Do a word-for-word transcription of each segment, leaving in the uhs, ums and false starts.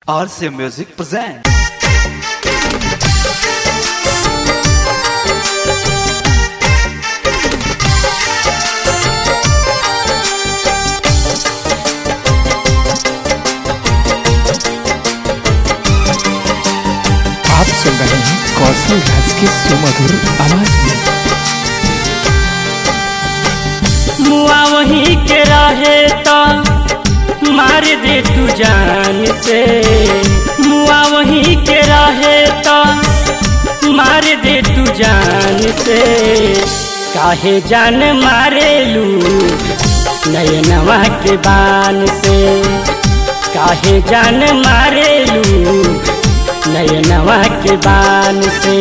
R C M Music presents. आप सुन रहे हैं कौशल राज के सुमधुर आवाज में। मुआ वहीं के रहे तो मार दे तू जान से, मुआ वहीं के रहे तो मार दे तू जान से। काहे जान मारे लू नयनवा के बान से, काहे जान मारे लू नयनवा के बान से।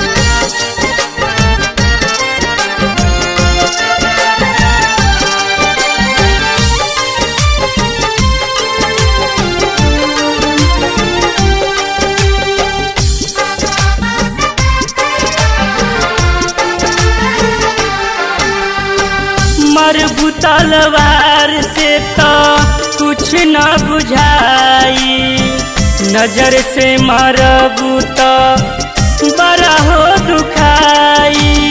मरबू तलवार से तो कुछ न बुझाई, नजर से मरबू तो बड़ा हो दुखाई।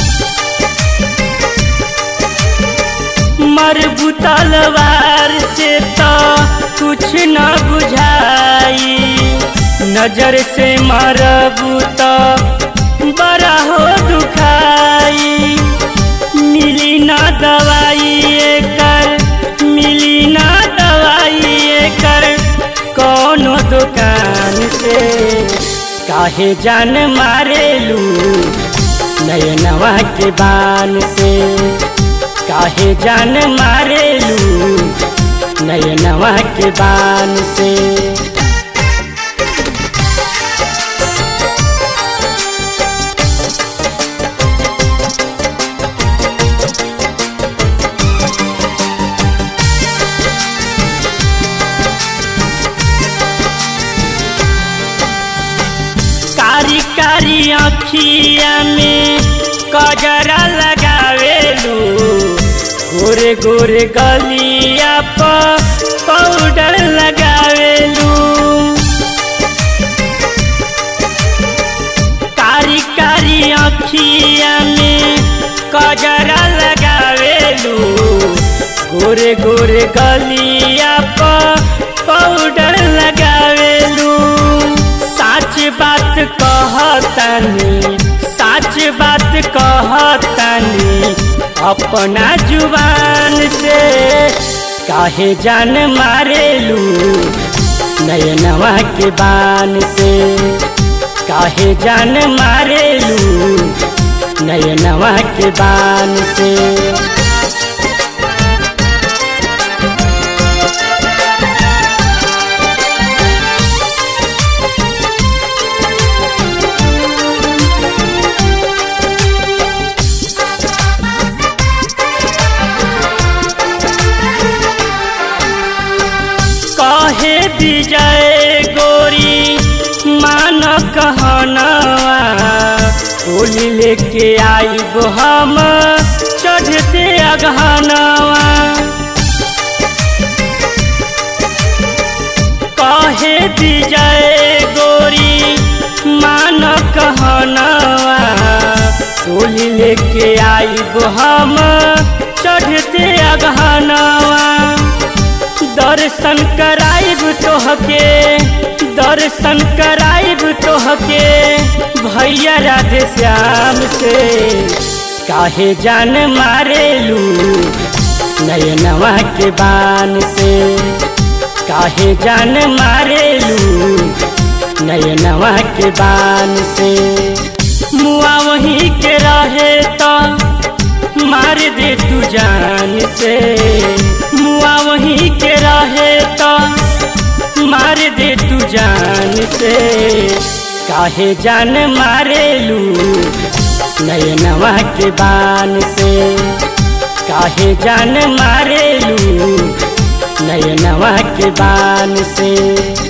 मरबू तलवार से तो कुछ न बुझाई, नजर से मरबू तो बड़ा हो दुखाई। मिली ना दवाई कर, मिली ना दवाई कर कौनो दुकान से। काहे जान मारे लू नयनवा के बान से, काहे जान मारे लू नयनवा के बान से। कारी कारी आँखिया में कजरा लगावेलू, गोरे गोरे गलिया पर पाउडर लगावेलू। कारी कारी आँखिया में कजरा लगावेलू, गोरे गोरे गलिया पर पाउडर लगावेलू। साच बात कहतानी, साच बात कहतानी अपना जुबान से। काहे जान मारे लू नयनवा के बान से, काहे जान मारे लू नयनवा के बान से। कहे विजय गोरी मान कहनवा, होली लेके आइब हम चढ़ते अगहनवा। कहे विजय गोरी मान कहनवा, होली लेके आइब हम चढ़ते अगहनवा। दर्शन कराइब तोहके, दर्शन कराइब तोहके भैया राधे श्याम से। काहे जान मारे लू नयनवा के बान से, काहे जान मारे लू नयनवा के बान से। मुआ वहीं के रहे तो मार दे तू जान से, मुआ वहीं के रहे तो मार दे तू जान से। काहे जान मारे लू नयनवा के बान से, काहे जान मारे लू नयनवा के बान से।